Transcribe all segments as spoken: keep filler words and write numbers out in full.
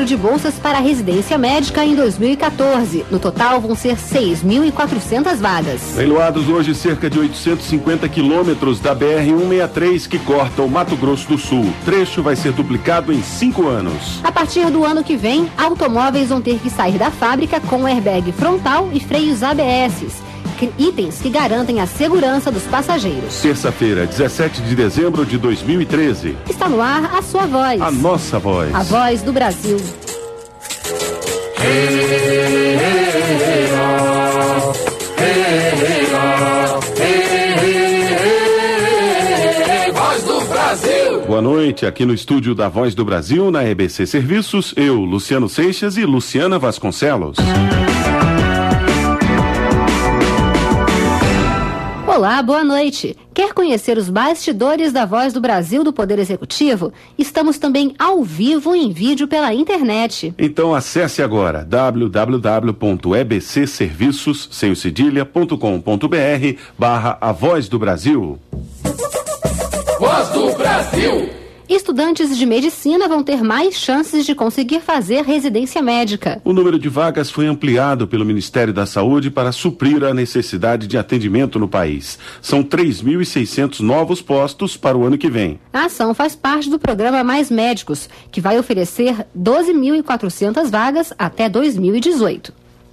de bolsas para residência médica em dois mil e quatorze. No total, vão ser seis mil e quatrocentas vagas. Leiloados hoje cerca de oitocentos e cinquenta quilômetros da B R cento e sessenta e três que corta o Mato Grosso do Sul. O trecho vai ser duplicado em cinco anos. A partir do ano que vem, automóveis vão ter que sair da fábrica com airbag frontal e freios A B S. Itens que garantem a segurança dos passageiros. Terça-feira, dezessete de dezembro de dois mil e treze. Está no ar a sua voz. A nossa voz. A voz do Brasil. Hey, hey, hey, oh. Hey, hey, oh. Hey, hey, hey, Voz do Brasil. Boa noite, aqui no estúdio da Voz do Brasil, na E B C Serviços, eu, Luciano Seixas e Luciana Vasconcelos. Olá, boa noite. Quer conhecer os bastidores da Voz do Brasil do Poder Executivo? Estamos também ao vivo em vídeo pela internet. Então acesse agora w w w ponto e b c serviços sem o cedilha ponto com ponto b r barra A Voz do Brasil. Voz do Brasil. Estudantes de medicina vão ter mais chances de conseguir fazer residência médica. O número de vagas foi ampliado pelo Ministério da Saúde para suprir a necessidade de atendimento no país. São três mil e seiscentos novos postos para o ano que vem. A ação faz parte do programa Mais Médicos, que vai oferecer doze mil e quatrocentas vagas até dois mil e dezoito.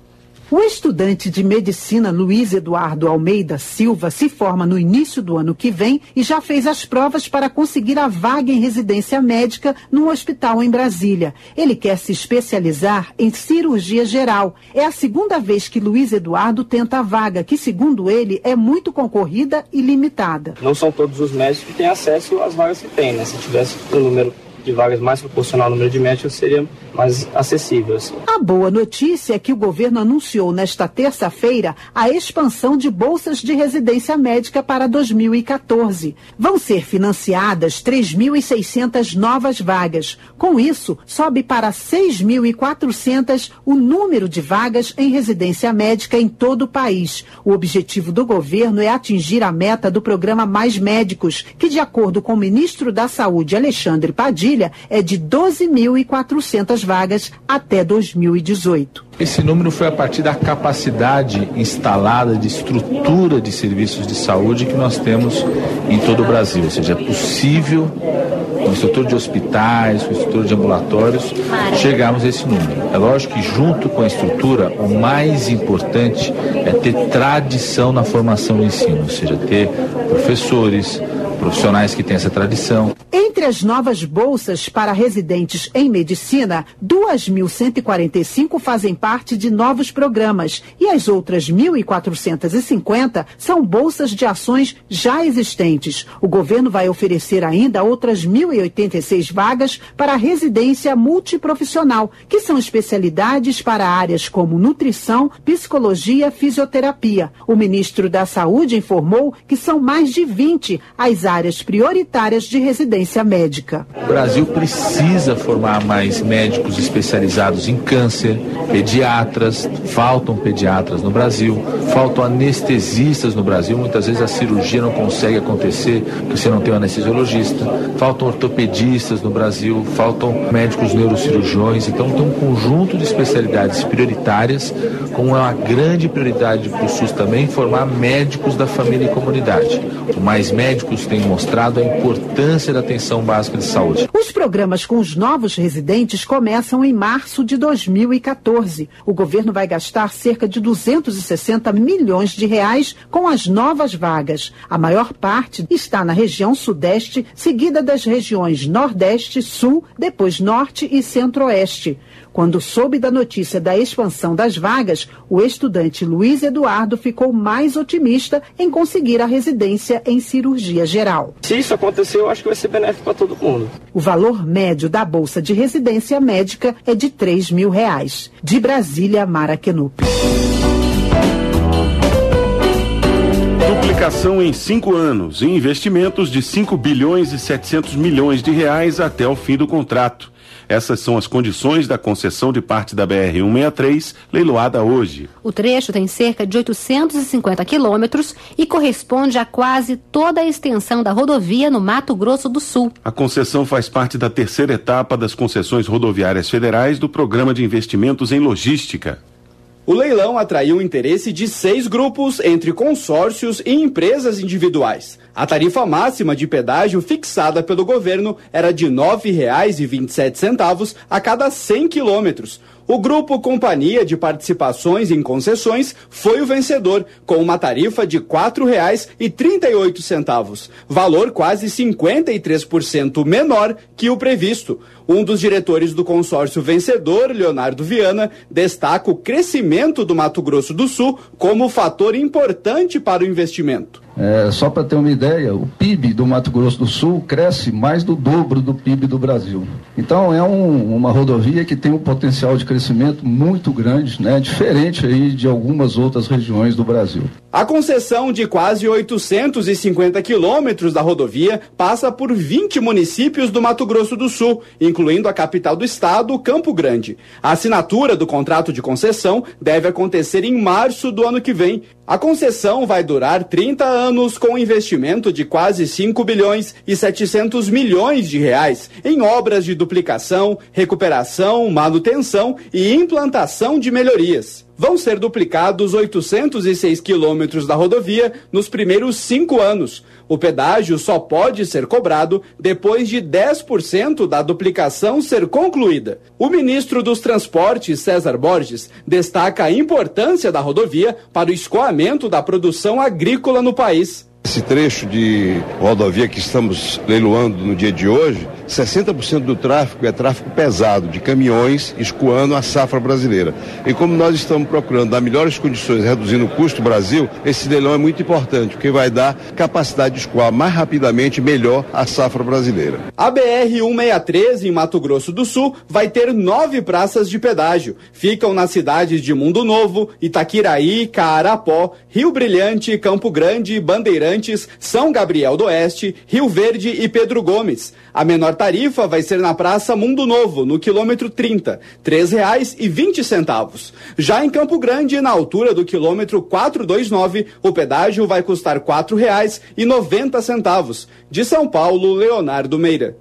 O estudante de medicina Luiz Eduardo Almeida Silva se forma no início do ano que vem e já fez as provas para conseguir a vaga em residência médica num hospital em Brasília. Ele quer se especializar em cirurgia geral. É a segunda vez que Luiz Eduardo tenta a vaga, que segundo ele é muito concorrida e limitada. Não são todos os médicos que têm acesso às vagas que têm, né? Se tivesse um número de vagas mais proporcional ao número de médicos, seria mais acessível. Assim. A boa notícia é que o governo anunciou nesta terça-feira a expansão de bolsas de residência médica para dois mil e quatorze. Vão ser financiadas três mil e seiscentas novas vagas. Com isso, sobe para seis mil e quatrocentas o número de vagas em residência médica em todo o país. O objetivo do governo é atingir a meta do programa Mais Médicos, que, de acordo com o ministro da Saúde, Alexandre Padilha, é de doze mil e quatrocentas vagas até dois mil e dezoito. Esse número foi a partir da capacidade instalada de estrutura de serviços de saúde que nós temos em todo o Brasil. Ou seja, é possível, com estrutura de hospitais, com estrutura de ambulatórios, chegarmos a esse número. É lógico que junto com a estrutura, o mais importante é ter tradição na formação de ensino, ou seja, ter professores, profissionais que têm essa tradição. Entre as novas bolsas para residentes em medicina, duas mil cento e quarenta e cinco fazem parte de novos programas e as outras mil quatrocentas e cinquenta são bolsas de ações já existentes. O governo vai oferecer ainda outras mil e oitenta e seis vagas para a residência multiprofissional, que são especialidades para áreas como nutrição, psicologia, fisioterapia. O ministro da Saúde informou que são mais de vinte as áreas prioritárias de residência médica. O Brasil precisa formar mais médicos especializados em câncer, pediatras, faltam pediatras no Brasil, faltam anestesistas no Brasil, muitas vezes a cirurgia não consegue acontecer porque você não tem um anestesiologista, faltam ortopedistas no Brasil, faltam médicos neurocirurgiões, então tem um conjunto de especialidades prioritárias, com uma grande prioridade para o SUS também, formar médicos da família e comunidade. Mais médicos têm mostrado a importância da atenção básica de saúde. Os programas com os novos residentes começam em março de dois mil e quatorze. O governo vai gastar cerca de duzentos e sessenta milhões de reais com as novas vagas. A maior parte está na região sudeste, seguida das regiões nordeste, sul, depois norte e centro-oeste. Quando soube da notícia da expansão das vagas, o estudante Luiz Eduardo ficou mais otimista em conseguir a residência em cirurgia geral. Se isso acontecer, eu acho que vai ser benéfico para todo mundo. O valor médio da bolsa de residência médica é de três mil reais. De Brasília, Mara Kenup. Duplicação em cinco anos e investimentos de cinco bilhões e setecentos milhões de reais até o fim do contrato. Essas são as condições da concessão de parte da B R cento e sessenta e três, leiloada hoje. O trecho tem cerca de oitocentos e cinquenta quilômetros e corresponde a quase toda a extensão da rodovia no Mato Grosso do Sul. A concessão faz parte da terceira etapa das concessões rodoviárias federais do Programa de Investimentos em Logística. O leilão atraiu o interesse de seis grupos entre consórcios e empresas individuais. A tarifa máxima de pedágio fixada pelo governo era de nove reais e vinte e sete centavos a cada cem quilômetros. O grupo Companhia de Participações em Concessões foi o vencedor, com uma tarifa de quatro reais e trinta e oito centavos, valor quase cinquenta e três por cento menor que o previsto. Um dos diretores do consórcio vencedor, Leonardo Viana, destaca o crescimento do Mato Grosso do Sul como fator importante para o investimento. É, só para ter uma ideia, o P I B do Mato Grosso do Sul cresce mais do dobro do P I B do Brasil. Então é um, uma rodovia que tem um potencial de crescimento muito grande, né, diferente aí de algumas outras regiões do Brasil. A concessão de quase oitocentos e cinquenta quilômetros da rodovia passa por vinte municípios do Mato Grosso do Sul, incluindo a capital do estado, Campo Grande. A assinatura do contrato de concessão deve acontecer em março do ano que vem. A concessão vai durar trinta anos com investimento de quase cinco bilhões e setecentos milhões de reais em obras de duplicação, recuperação, manutenção e implantação de melhorias. Vão ser duplicados oitocentos e seis quilômetros da rodovia nos primeiros cinco anos. O pedágio só pode ser cobrado depois de dez por cento da duplicação ser concluída. O ministro dos Transportes, César Borges, destaca a importância da rodovia para o escoamento da produção agrícola no país. Esse trecho de rodovia que estamos leiloando no dia de hoje, sessenta por cento do tráfego é tráfego pesado, de caminhões escoando a safra brasileira. E como nós estamos procurando dar melhores condições, reduzindo o custo do Brasil, esse leilão é muito importante, porque vai dar capacidade de escoar mais rapidamente e melhor a safra brasileira. A B R cento e sessenta e três, em Mato Grosso do Sul, vai ter nove praças de pedágio. Ficam nas cidades de Mundo Novo, Itaquiraí, Caarapó, Rio Brilhante, Campo Grande, Bandeirantes, São Gabriel do Oeste, Rio Verde e Pedro Gomes. A menor tarifa vai ser na Praça Mundo Novo, no quilômetro trinta, três reais e vinte centavos. Já em Campo Grande, na altura do quilômetro quatrocentos e vinte e nove, o pedágio vai custar quatro reais e noventa centavos. De São Paulo, Leonardo Meira.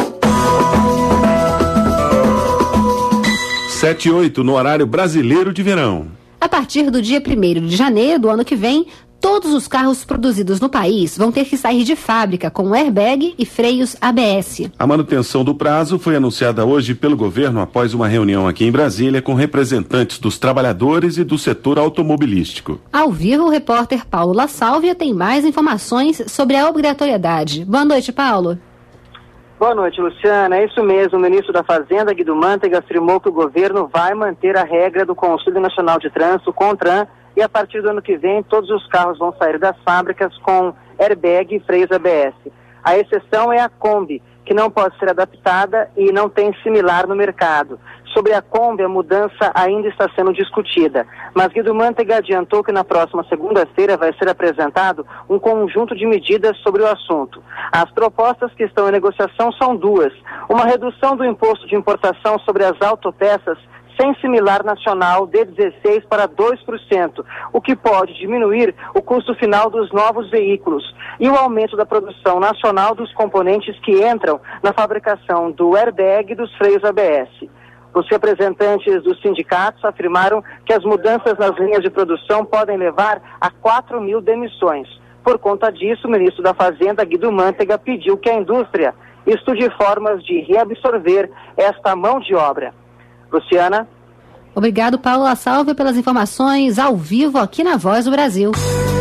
sete e oito no horário brasileiro de verão. A partir do dia primeiro de janeiro do ano que vem, todos os carros produzidos no país vão ter que sair de fábrica com airbag e freios A B S. A manutenção do prazo foi anunciada hoje pelo governo após uma reunião aqui em Brasília com representantes dos trabalhadores e do setor automobilístico. Ao vivo, o repórter Paulo La Sálvia tem mais informações sobre a obrigatoriedade. Boa noite, Paulo. Boa noite, Luciana. É isso mesmo. O ministro da Fazenda, Guido Mantega, afirmou que o governo vai manter a regra do Conselho Nacional de Trânsito, CONTRAN, e a partir do ano que vem todos os carros vão sair das fábricas com airbag e freios A B S. A exceção é a Kombi, que não pode ser adaptada e não tem similar no mercado. Sobre a Kombi, a mudança ainda está sendo discutida, mas Guido Mantega adiantou que na próxima segunda-feira vai ser apresentado um conjunto de medidas sobre o assunto. As propostas que estão em negociação são duas: uma redução do imposto de importação sobre as autopeças sem similar nacional de dezesseis por cento para dois por cento, o que pode diminuir o custo final dos novos veículos, e o aumento da produção nacional dos componentes que entram na fabricação do airbag e dos freios A B S. Os representantes dos sindicatos afirmaram que as mudanças nas linhas de produção podem levar a quatro mil demissões. Por conta disso, o ministro da Fazenda, Guido Mantega, pediu que a indústria estude formas de reabsorver esta mão de obra. Luciana. Obrigado, Paulo La Sálvia, pelas informações ao vivo aqui na Voz do Brasil.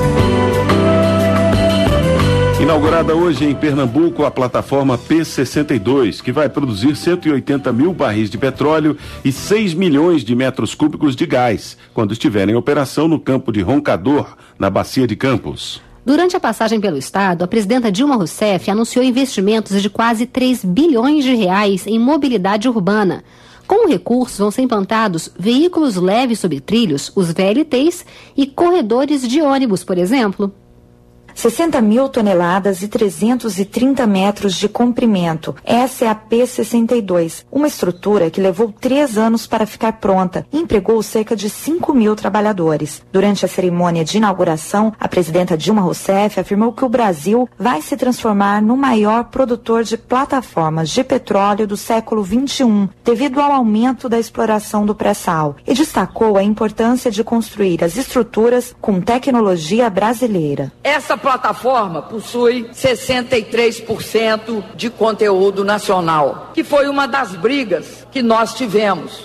Inaugurada hoje em Pernambuco a plataforma P sessenta e dois, que vai produzir cento e oitenta mil barris de petróleo e seis milhões de metros cúbicos de gás, quando estiver em operação no campo de Roncador, na Bacia de Campos. Durante a passagem pelo estado, a presidenta Dilma Rousseff anunciou investimentos de quase três bilhões de reais em mobilidade urbana. Com o recurso vão ser implantados veículos leves sobre trilhos, os V L Ts, e corredores de ônibus, por exemplo. sessenta mil toneladas e trezentos e trinta metros de comprimento. Essa é a P sessenta e dois, uma estrutura que levou três anos para ficar pronta e empregou cerca de cinco mil trabalhadores. Durante a cerimônia de inauguração, a presidenta Dilma Rousseff afirmou que o Brasil vai se transformar no maior produtor de plataformas de petróleo do século vinte e um, devido ao aumento da exploração do pré-sal, e destacou a importância de construir as estruturas com tecnologia brasileira. Essa plataforma possui sessenta e três por cento de conteúdo nacional, que foi uma das brigas que nós tivemos.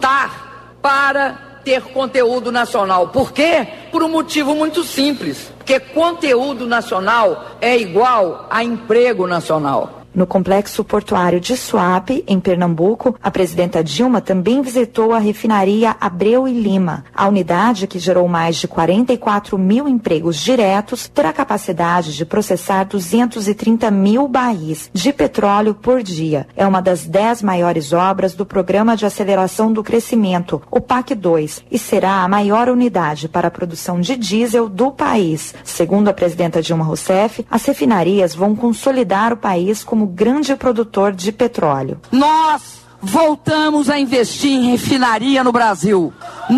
Lutar para ter conteúdo nacional. Por quê? Por um motivo muito simples. Porque conteúdo nacional é igual a emprego nacional. No complexo portuário de Suape, em Pernambuco, a presidenta Dilma também visitou a refinaria Abreu e Lima. A unidade, que gerou mais de quarenta e quatro mil empregos diretos, terá capacidade de processar duzentos e trinta mil barris de petróleo por dia. É uma das dez maiores obras do Programa de Aceleração do Crescimento, o P A C dois, e será a maior unidade para a produção de diesel do país. Segundo a presidenta Dilma Rousseff, as refinarias vão consolidar o país como grande produtor de petróleo. Nós voltamos a investir em refinaria no Brasil.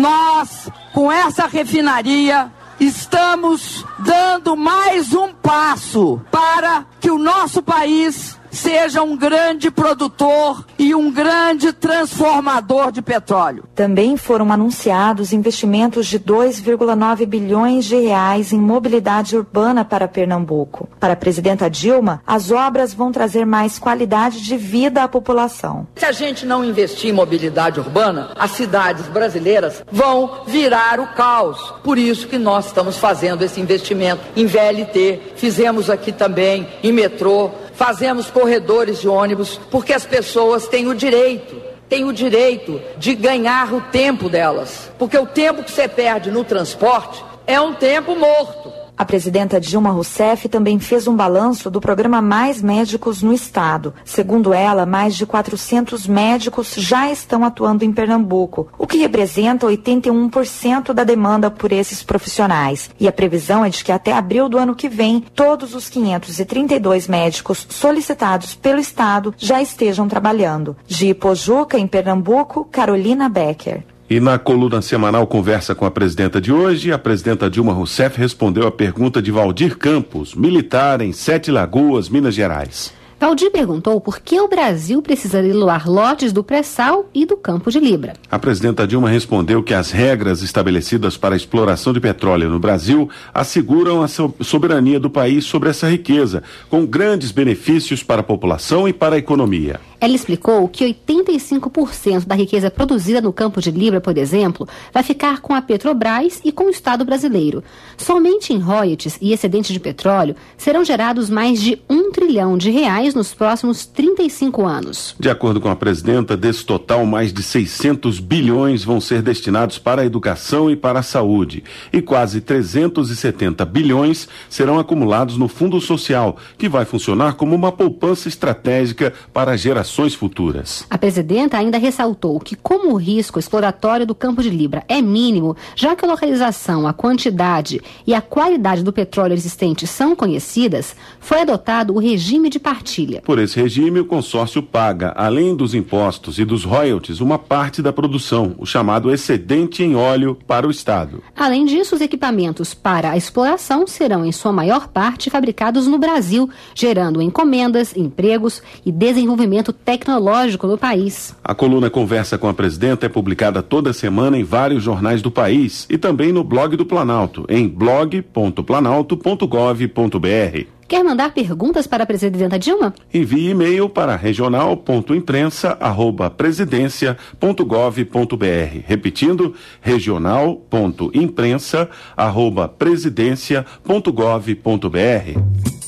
Nós, com essa refinaria, estamos dando mais um passo para que o nosso país seja um grande produtor e um grande transformador de petróleo. Também foram anunciados investimentos de dois vírgula nove bilhões de reais em mobilidade urbana para Pernambuco. Para a presidenta Dilma, as obras vão trazer mais qualidade de vida à população. Se a gente não investir em mobilidade urbana, as cidades brasileiras vão virar o caos. Por isso que nós estamos fazendo esse investimento em V L T, fizemos aqui também em metrô, fazemos corredores de ônibus, porque as pessoas têm o direito, têm o direito de ganhar o tempo delas. Porque o tempo que você perde no transporte é um tempo morto. A presidenta Dilma Rousseff também fez um balanço do programa Mais Médicos no Estado. Segundo ela, mais de quatrocentos médicos já estão atuando em Pernambuco, o que representa oitenta e um por cento da demanda por esses profissionais. E a previsão é de que até abril do ano que vem, todos os quinhentos e trinta e dois médicos solicitados pelo Estado já estejam trabalhando. De Ipojuca, em Pernambuco, Carolina Becker. E na coluna semanal Conversa com a Presidenta de hoje, a presidenta Dilma Rousseff respondeu a pergunta de Valdir Campos, militar em Sete Lagoas, Minas Gerais. Valdir perguntou por que o Brasil precisa leiloar lotes do pré-sal e do Campo de Libra. A presidenta Dilma respondeu que as regras estabelecidas para a exploração de petróleo no Brasil asseguram a soberania do país sobre essa riqueza, com grandes benefícios para a população e para a economia. Ela explicou que oitenta e cinco por cento da riqueza produzida no Campo de Libra, por exemplo, vai ficar com a Petrobras e com o Estado brasileiro. Somente em royalties e excedentes de petróleo serão gerados mais de um trilhão de reais nos próximos trinta e cinco anos. De acordo com a presidenta, desse total, mais de seiscentos bilhões vão ser destinados para a educação e para a saúde. E quase trezentos e setenta bilhões serão acumulados no Fundo Social, que vai funcionar como uma poupança estratégica para gerações futuras. A presidenta ainda ressaltou que, como o risco exploratório do Campo de Libra é mínimo, já que a localização, a quantidade e a qualidade do petróleo existente são conhecidas, foi adotado o regime de partilha. Por esse regime, o consórcio paga, além dos impostos e dos royalties, uma parte da produção, o chamado excedente em óleo, para o Estado. Além disso, os equipamentos para a exploração serão, em sua maior parte, fabricados no Brasil, gerando encomendas, empregos e desenvolvimento tecnológico no país. A coluna Conversa com a Presidenta é publicada toda semana em vários jornais do país e também no blog do Planalto, em blog ponto planalto ponto gov ponto br. Quer mandar perguntas para a presidenta Dilma? Envie e-mail para regional ponto imprensa arroba presidência ponto gov ponto br. Repetindo, regional ponto imprensa arroba presidência ponto gov ponto br.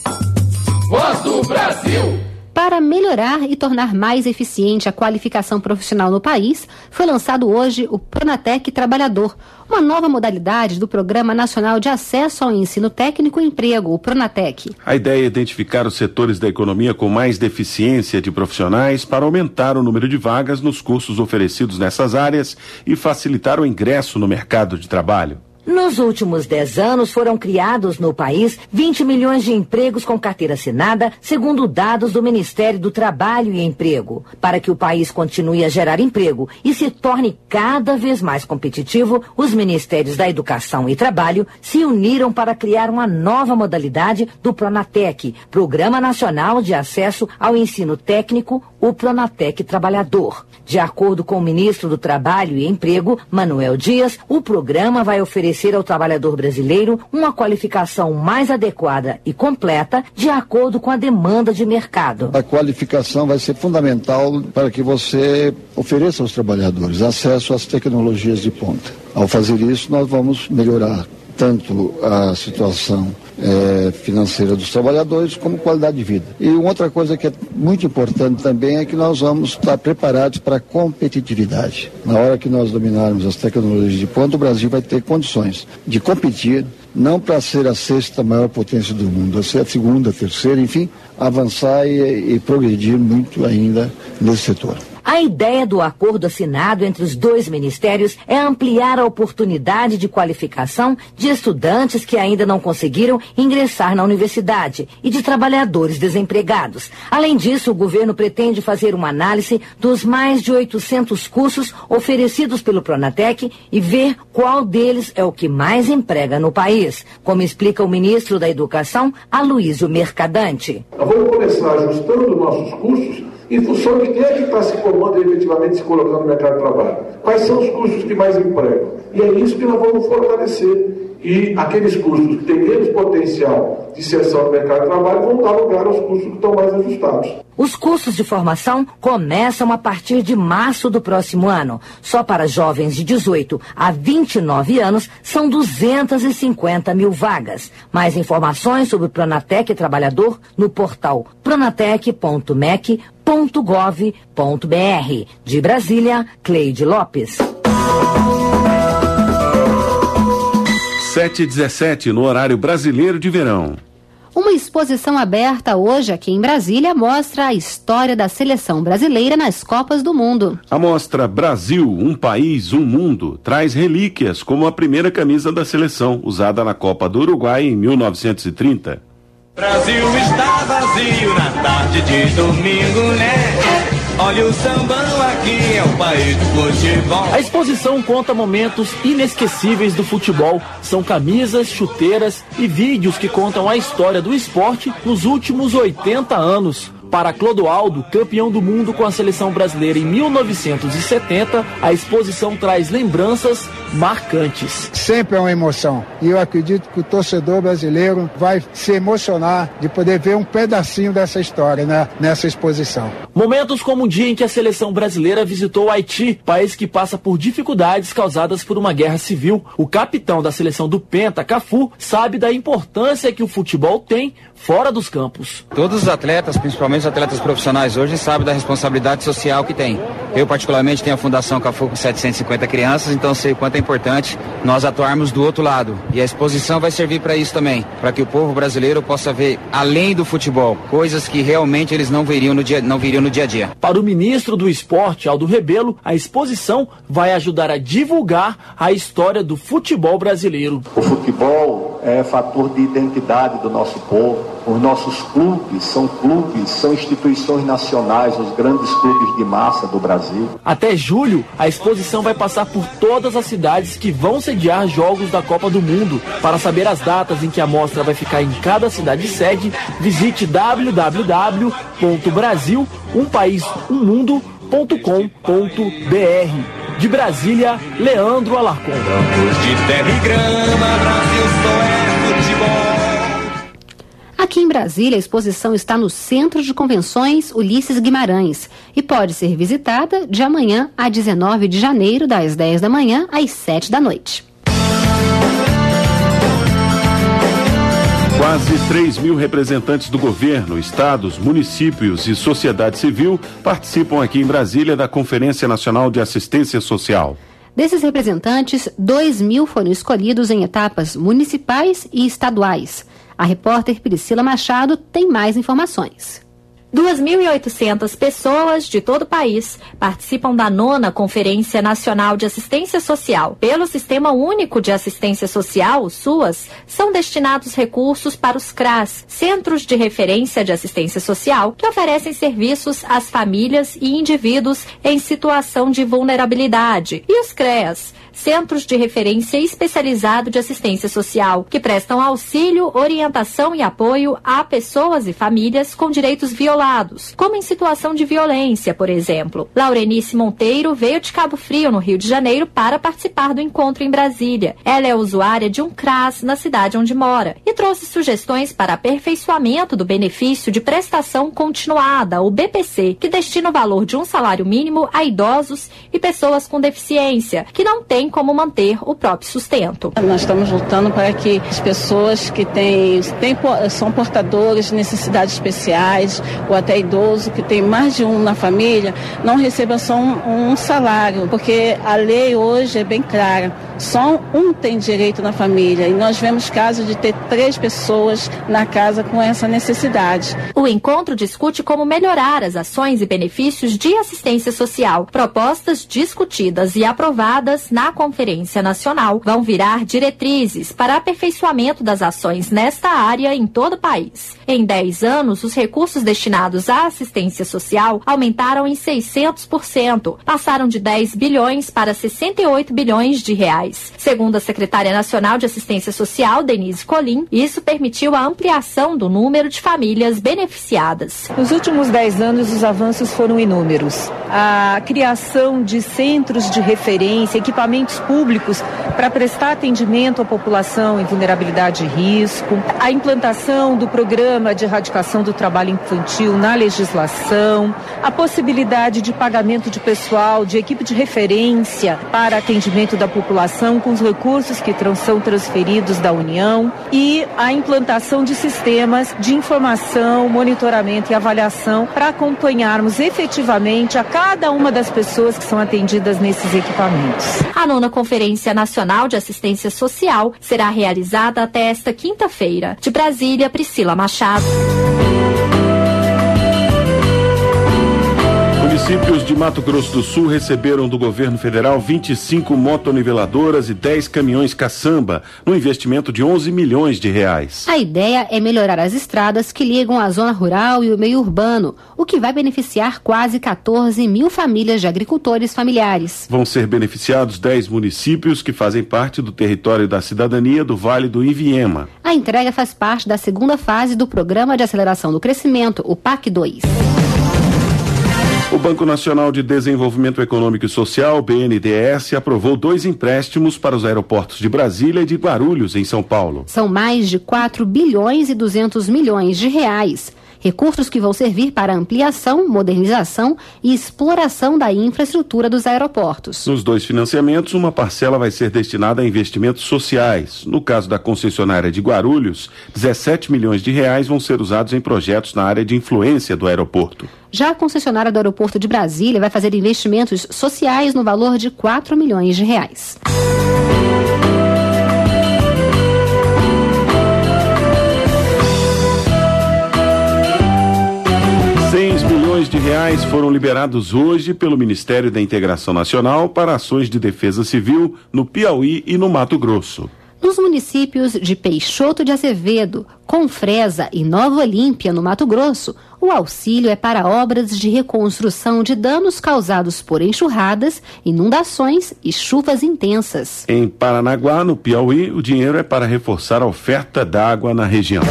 Voz do Brasil! Para melhorar e tornar mais eficiente a qualificação profissional no país, foi lançado hoje o Pronatec Trabalhador, uma nova modalidade do Programa Nacional de Acesso ao Ensino Técnico e Emprego, o Pronatec. A ideia é identificar os setores da economia com mais deficiência de profissionais para aumentar o número de vagas nos cursos oferecidos nessas áreas e facilitar o ingresso no mercado de trabalho. Nos últimos dez anos foram criados no país vinte milhões de empregos com carteira assinada, segundo dados do Ministério do Trabalho e Emprego. Para que o país continue a gerar emprego e se torne cada vez mais competitivo, os Ministérios da Educação e Trabalho se uniram para criar uma nova modalidade do Pronatec, Programa Nacional de Acesso ao Ensino Técnico, o Pronatec Trabalhador. De acordo com o ministro do Trabalho e Emprego, Manuel Dias, o programa vai oferecer ao trabalhador brasileiro uma qualificação mais adequada e completa de acordo com a demanda de mercado. A qualificação vai ser fundamental para que você ofereça aos trabalhadores acesso às tecnologias de ponta. Ao fazer isso, nós vamos melhorar tanto a situação é, financeira dos trabalhadores como qualidade de vida. E uma outra coisa que é muito importante também é que nós vamos estar preparados para a competitividade. Na hora que nós dominarmos as tecnologias de ponta, o Brasil vai ter condições de competir, não para ser a sexta maior potência do mundo, a ser a segunda, a terceira, enfim, avançar e, e progredir muito ainda nesse setor. A ideia do acordo assinado entre os dois ministérios é ampliar a oportunidade de qualificação de estudantes que ainda não conseguiram ingressar na universidade e de trabalhadores desempregados. Além disso, o governo pretende fazer uma análise dos mais de oitocentos cursos oferecidos pelo Pronatec e ver qual deles é o que mais emprega no país, como explica o ministro da Educação, Aloysio Mercadante. Nós vamos começar ajustando nossos cursos em função de quem é que está se formando e efetivamente se colocando no mercado de trabalho. Quais são os cursos que mais empregam? E é isso que nós vamos fortalecer. E aqueles cursos que têm menos potencial de inserção no mercado de trabalho vão dar lugar aos cursos que estão mais ajustados. Os cursos de formação começam a partir de março do próximo ano. Só para jovens de dezoito a vinte e nove anos são duzentas e cinquenta mil vagas. Mais informações sobre o Pronatec Trabalhador no portal pronatec ponto mec ponto gov ponto br. De Brasília, Cleide Lopes. sete e dezessete no horário brasileiro de verão. Uma exposição aberta hoje aqui em Brasília mostra a história da seleção brasileira nas Copas do Mundo. A mostra Brasil, um país, um mundo, traz relíquias como a primeira camisa da seleção, usada na Copa do Uruguai em mil novecentos e trinta. Brasil está vazio na tarde de domingo, né? Olha o sambão aqui, é o país do futebol. A exposição conta momentos inesquecíveis do futebol. São camisas, chuteiras e vídeos que contam a história do esporte nos últimos oitenta anos. Para Clodoaldo, campeão do mundo com a seleção brasileira em mil novecentos e setenta, a exposição traz lembranças marcantes. Sempre é uma emoção. E eu acredito que o torcedor brasileiro vai se emocionar de poder ver um pedacinho dessa história, né, nessa exposição. Momentos como o dia em que a seleção brasileira visitou o Haiti, país que passa por dificuldades causadas por uma guerra civil. O capitão da seleção do Penta, Cafu, sabe da importância que o futebol tem fora dos campos. Todos os atletas, principalmente os atletas profissionais hoje, sabem da responsabilidade social que tem. Eu, particularmente, tenho a Fundação Cafu com setecentas e cinquenta crianças, então sei o quanto é importante nós atuarmos do outro lado. E a exposição vai servir para isso também, para que o povo brasileiro possa ver, além do futebol, coisas que realmente eles não veriam no dia, não viriam no dia a dia. Para o ministro do Esporte, Aldo Rebelo, a exposição vai ajudar a divulgar a história do futebol brasileiro. O futebol é fator de identidade do nosso povo. Os nossos clubes são clubes, são instituições nacionais, os grandes clubes de massa do Brasil. Até julho, a exposição vai passar por todas as cidades que vão sediar jogos da Copa do Mundo. Para saber as datas em que a mostra vai ficar em cada cidade sede, visite w w w ponto brasil um país um mundo ponto com ponto b r. De Brasília, Leandro Alarcon. De terra e grama, Brasil só é futebol. Aqui em Brasília, a exposição está no Centro de Convenções Ulisses Guimarães e pode ser visitada de amanhã a dezenove de janeiro, das dez da manhã às sete da noite. Quase três mil representantes do governo, estados, municípios e sociedade civil participam aqui em Brasília da Conferência Nacional de Assistência Social. Desses representantes, dois mil foram escolhidos em etapas municipais e estaduais. A repórter Priscila Machado tem mais informações. duas mil e oitocentas pessoas de todo o país participam da nona Conferência Nacional de Assistência Social. Pelo Sistema Único de Assistência Social, o SUAS, são destinados recursos para os C R A S, Centros de Referência de Assistência Social, que oferecem serviços às famílias e indivíduos em situação de vulnerabilidade, e os CREAS, Centros de Referência Especializado de Assistência Social, que prestam auxílio, orientação e apoio a pessoas e famílias com direitos violados, como em situação de violência, por exemplo. Laurenice Monteiro veio de Cabo Frio, no Rio de Janeiro, para participar do encontro em Brasília. Ela é usuária de um C R A S na cidade onde mora e trouxe sugestões para aperfeiçoamento do benefício de prestação continuada, o B P C, que destina o valor de um salário mínimo a idosos e pessoas com deficiência, que não têm como manter o próprio sustento. Nós estamos lutando para que as pessoas que têm, têm, são portadores de necessidades especiais ou até idoso, que tem mais de um na família, não recebam só um, um salário, porque a lei hoje é bem clara. Só um tem direito na família e nós vemos casos de ter três pessoas na casa com essa necessidade. O encontro discute como melhorar as ações e benefícios de assistência social. Propostas discutidas e aprovadas na Conferência Nacional vão virar diretrizes para aperfeiçoamento das ações nesta área em todo o país. Em dez anos, os recursos destinados à assistência social aumentaram em seiscentos por cento, passaram de dez bilhões para sessenta e oito bilhões de reais. Segundo a secretária nacional de Assistência Social, Denise Colim, isso permitiu a ampliação do número de famílias beneficiadas. Nos últimos dez anos, os avanços foram inúmeros. A criação de centros de referência, equipamentos públicos para prestar atendimento à população em vulnerabilidade e risco, a implantação do programa de erradicação do trabalho infantil na legislação, a possibilidade de pagamento de pessoal, de equipe de referência para atendimento da população com os recursos que são transferidos da União e a implantação de sistemas de informação, monitoramento e avaliação para acompanharmos efetivamente a cada uma das pessoas que são atendidas nesses equipamentos. A nona Conferência Nacional de Assistência Social será realizada até esta quinta-feira. De Brasília, Priscila Machado. Municípios de Mato Grosso do Sul receberam do governo federal vinte e cinco motoniveladoras e dez caminhões caçamba, no investimento de onze milhões de reais. A ideia é melhorar as estradas que ligam a zona rural e o meio urbano, o que vai beneficiar quase quatorze mil famílias de agricultores familiares. Vão ser beneficiados dez municípios que fazem parte do território da cidadania do Vale do Iviema. A entrega faz parte da segunda fase do Programa de Aceleração do Crescimento, o P A C dois. O Banco Nacional de Desenvolvimento Econômico e Social, B N D E S, aprovou dois empréstimos para os aeroportos de Brasília e de Guarulhos, em São Paulo. São mais de quatro bilhões e duzentos milhões de reais. Recursos que vão servir para ampliação, modernização e exploração da infraestrutura dos aeroportos. Nos dois financiamentos, uma parcela vai ser destinada a investimentos sociais. No caso da concessionária de Guarulhos, dezessete milhões de reais vão ser usados em projetos na área de influência do aeroporto. Já a concessionária do aeroporto de Brasília vai fazer investimentos sociais no valor de quatro milhões de reais. seis milhões de reais foram liberados hoje pelo Ministério da Integração Nacional para ações de defesa civil no Piauí e no Mato Grosso. Nos municípios de Peixoto de Azevedo, Confresa e Nova Olímpia, no Mato Grosso, o auxílio é para obras de reconstrução de danos causados por enxurradas, inundações e chuvas intensas. Em Paranaguá, no Piauí, o dinheiro é para reforçar a oferta d'água na região.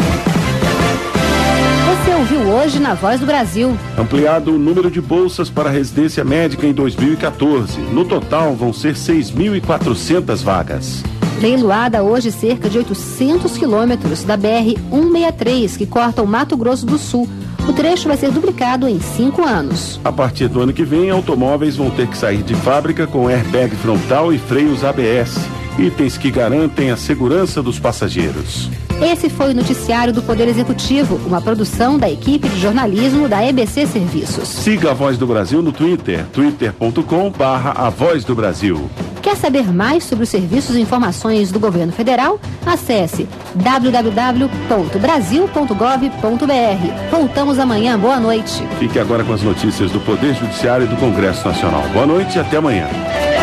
Você ouviu hoje na Voz do Brasil. Ampliado o número de bolsas para residência médica em dois mil e quatorze. No total, vão ser seis mil e quatrocentas vagas. Leiloada hoje cerca de oitocentos quilômetros da B R cento e sessenta e três, que corta o Mato Grosso do Sul. O trecho vai ser duplicado em cinco anos. A partir do ano que vem, automóveis vão ter que sair de fábrica com airbag frontal e freios A B S. Itens que garantem a segurança dos passageiros. Esse foi o noticiário do Poder Executivo, uma produção da equipe de jornalismo da E B C Serviços. Siga a Voz do Brasil no Twitter, twitter ponto com barra A Voz do Brasil. Quer saber mais sobre os serviços e informações do governo federal? Acesse w w w ponto brasil ponto gov ponto b r. Voltamos amanhã. Boa noite. Fique agora com as notícias do Poder Judiciário e do Congresso Nacional. Boa noite e até amanhã.